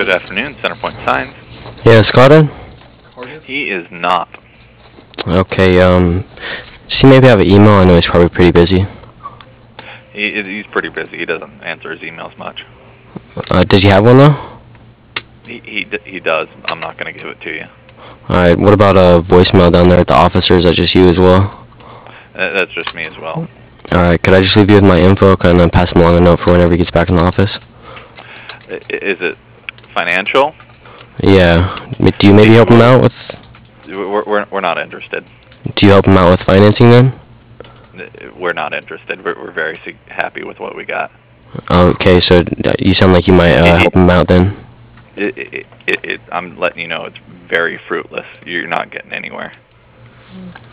Good afternoon, Centerpoint Signs. Yeah, is Scott in? He is not. Okay, does he maybe have an email? I know he's probably pretty busy. He's pretty busy. He doesn't answer his emails much. Does he have one though? He does. I'm not going to give it to you. Alright, what about a voicemail down there at the office, or is that just you as well? That's just me as well. Alright, could I just leave you with my info and then pass him along a note for whenever he gets back in the office? Is it financial? Yeah. Do you maybe help him out with... We're not interested. Do you help him out with financing then? We're not interested. We're very happy with what we got. Okay, so you sound like you might help him out then. I'm letting you know it's very fruitless. You're not getting anywhere.